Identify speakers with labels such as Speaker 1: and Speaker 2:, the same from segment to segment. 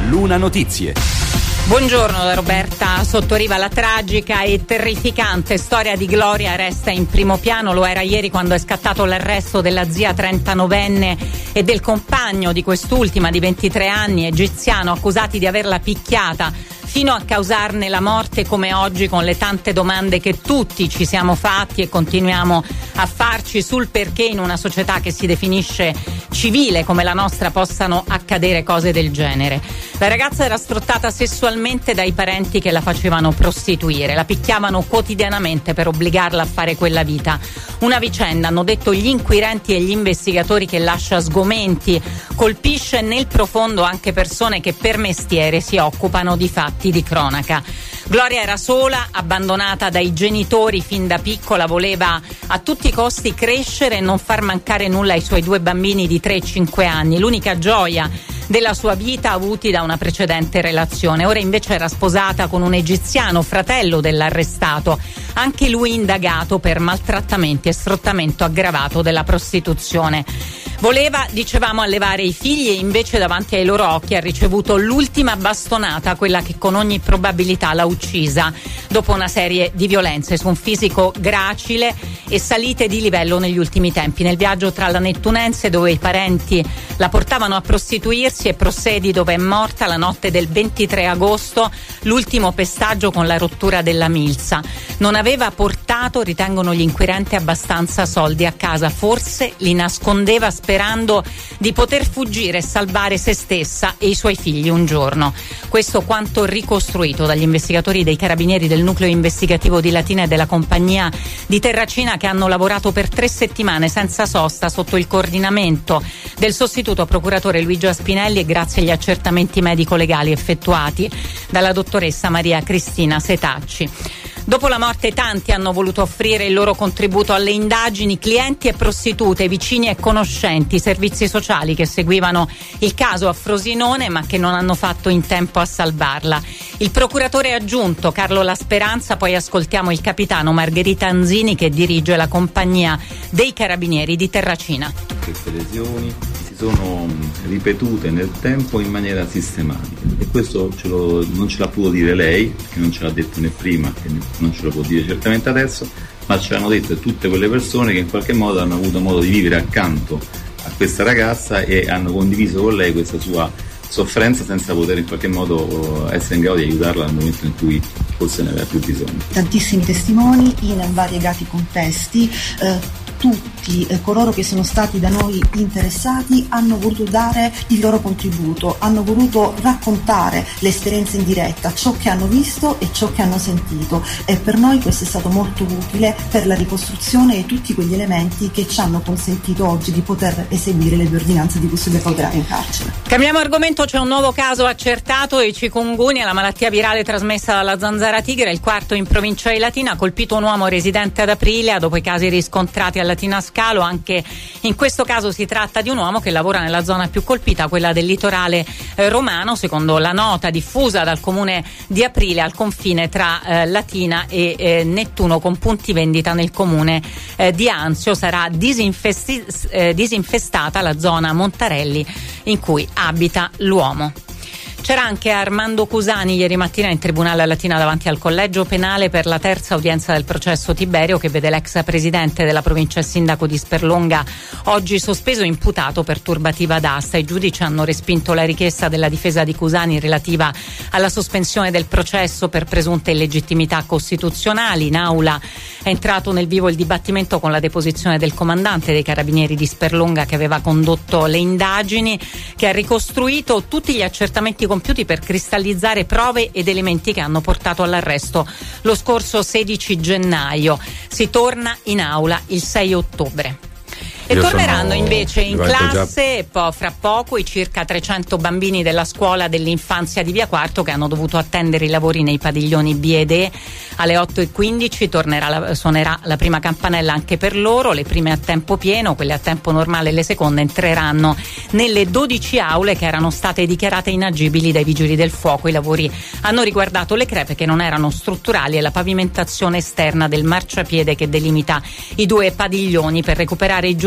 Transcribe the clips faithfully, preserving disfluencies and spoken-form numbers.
Speaker 1: Luna Notizie.
Speaker 2: Buongiorno da Roberta Sottoriva. La tragica e terrificante storia di Gloria resta in primo piano. Lo era ieri quando è scattato l'arresto della zia trentanovenne e del compagno di quest'ultima di ventitré anni, egiziano, accusati di averla picchiata fino a causarne la morte, come oggi, con le tante domande che tutti ci siamo fatti e continuiamo a farci sul perché in una società che si definisce civile come la nostra possano accadere cose del genere. La ragazza era sfruttata sessualmente dai parenti che la facevano prostituire, la picchiavano quotidianamente per obbligarla a fare quella vita. Una vicenda, hanno detto gli inquirenti e gli investigatori, che lascia sgomenti, colpisce nel profondo anche persone che per mestiere si occupano di fatti di cronaca. Gloria era sola, abbandonata dai genitori fin da piccola, voleva a tutti i costi crescere e non far mancare nulla ai suoi due bambini di tre e cinque anni, l'unica gioia della sua vita avuti da una precedente relazione. Ora invece era sposata con un egiziano, fratello dell'arrestato, anche lui indagato per maltrattamenti e sfruttamento aggravato della prostituzione. Voleva, dicevamo, allevare i figli e invece davanti ai loro occhi ha ricevuto l'ultima bastonata, quella che con ogni probabilità l'ha uccisa, dopo una serie di violenze su un fisico gracile e salite di livello negli ultimi tempi. Nel viaggio tra la Nettunense, dove i parenti la portavano a prostituirsi, e Prossedi, dove è morta la notte del ventitré agosto, l'ultimo pestaggio con la rottura della milza. Non aveva portato, ritengono gli inquirenti, abbastanza soldi a casa, forse li nascondeva sperando di poter fuggire e salvare se stessa e i suoi figli un giorno. Questo quanto ricostruito dagli investigatori dei Carabinieri del nucleo investigativo di Latina e della compagnia di Terracina, che hanno lavorato per tre settimane senza sosta sotto il coordinamento del sostituto procuratore Luigi Spinelli e grazie agli accertamenti medico-legali effettuati dalla dottoressa Maria Cristina Setacci. Dopo la morte tanti hanno voluto offrire il loro contributo alle indagini, clienti e prostitute, vicini e conoscenti, servizi sociali che seguivano il caso a Frosinone ma che non hanno fatto in tempo a salvarla. Il procuratore aggiunto Carlo La Speranza, poi ascoltiamo il capitano Margherita Anzini, che dirige la compagnia dei Carabinieri di Terracina.
Speaker 3: Queste lesioni si sono ripetute nel tempo in maniera sistematica e questo ce lo, non ce l'ha potuto dire lei, che non ce l'ha detto né prima che non ce lo può dire certamente adesso, ma ce l'hanno detto tutte quelle persone che in qualche modo hanno avuto modo di vivere accanto a questa ragazza e hanno condiviso con lei questa sua sofferenza senza poter in qualche modo essere in grado di aiutarla nel momento in cui forse ne aveva più bisogno.
Speaker 4: Tantissimi testimoni in variegati contesti, eh, tutti eh, coloro che sono stati da noi interessati hanno voluto dare il loro contributo, hanno voluto raccontare l'esperienza in diretta, ciò che hanno visto e ciò che hanno sentito, e per noi questo è stato molto utile per la ricostruzione di tutti quegli elementi che ci hanno consentito oggi di poter eseguire le due ordinanze di custodia cautelare in carcere.
Speaker 2: Cambiamo argomento, c'è un nuovo caso accertato di chikungunya, la malattia virale trasmessa dalla zanzara tigre, il quarto in provincia di Latina, ha colpito un uomo residente ad Aprilia dopo i casi riscontrati a Latina Scalo. Anche in questo caso si tratta di un uomo che lavora nella zona più colpita, quella del litorale eh, romano, secondo la nota diffusa dal comune di Aprilia al confine tra eh, Latina e eh, Nettuno, con punti vendita nel comune eh, di Anzio. Sarà disinfesti- eh, disinfestata la zona Montarelli in cui abita l'uomo. C'era anche Armando Cusani ieri mattina in tribunale a Latina davanti al collegio penale per la terza udienza del processo Tiberio, che vede l'ex presidente della provincia e sindaco di Sperlonga oggi sospeso e imputato per turbativa d'asta. I giudici hanno respinto la richiesta della difesa di Cusani relativa alla sospensione del processo per presunte illegittimità costituzionali. In aula è entrato nel vivo il dibattimento con la deposizione del comandante dei Carabinieri di Sperlonga, che aveva condotto le indagini, che ha ricostruito tutti gli accertamenti compiuti per cristallizzare prove ed elementi che hanno portato all'arresto lo scorso sedici gennaio. Si torna in aula il sei ottobre. E
Speaker 5: Io
Speaker 2: torneranno
Speaker 5: sono,
Speaker 2: invece in classe
Speaker 5: già...
Speaker 2: poi, fra poco, i circa trecento bambini della scuola dell'infanzia di Via Quarto che hanno dovuto attendere i lavori nei padiglioni B ed E. Alle otto e quindici tornerà la, suonerà la prima campanella anche per loro. Le prime a tempo pieno, quelle a tempo normale e le seconde entreranno nelle dodici aule che erano state dichiarate inagibili dai vigili del fuoco. I lavori hanno riguardato le crepe che non erano strutturali e la pavimentazione esterna del marciapiede che delimita i due padiglioni. Per recuperare i giorni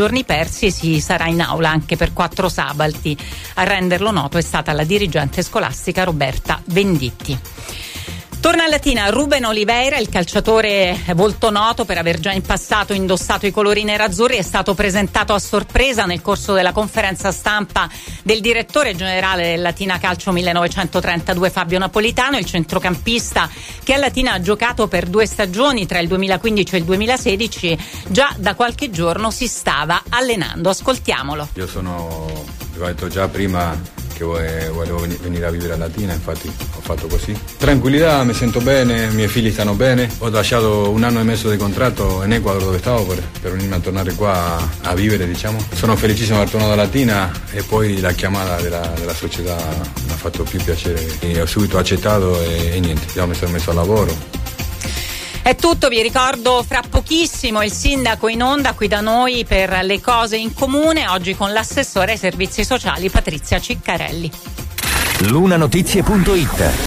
Speaker 2: giorni persi e si sarà in aula anche per quattro sabati. A renderlo noto è stata la dirigente scolastica Roberta Venditti. Torna a Latina Ruben Oliveira, il calciatore volto noto per aver già in passato indossato i colori nerazzurri, è stato presentato a sorpresa nel corso della conferenza stampa del direttore generale del Latina Calcio millenovecentotrentadue Fabio Napolitano. Il centrocampista, che a Latina ha giocato per due stagioni tra il duemilaquindici e il duemilasedici, già da qualche giorno si stava allenando. Ascoltiamolo.
Speaker 1: Io sono, l'ho detto già prima, che volevo venire a vivere a Latina, infatti ho fatto così. Tranquillità, mi sento bene, i miei figli stanno bene. Ho lasciato un anno e mezzo di contratto in Ecuador dove stavo per, per venirmi a tornare qua a, a vivere, diciamo. Sono felicissimo di aver tornato a Latina e poi la chiamata della, della società mi ha fatto più piacere. E ho subito accettato e, e niente, già mi sono messo al lavoro.
Speaker 2: È tutto, vi ricordo fra pochissimo il sindaco in onda qui da noi per le cose in comune, oggi con l'assessore ai servizi sociali Patrizia Ciccarelli.
Speaker 5: Lunanotizie punto it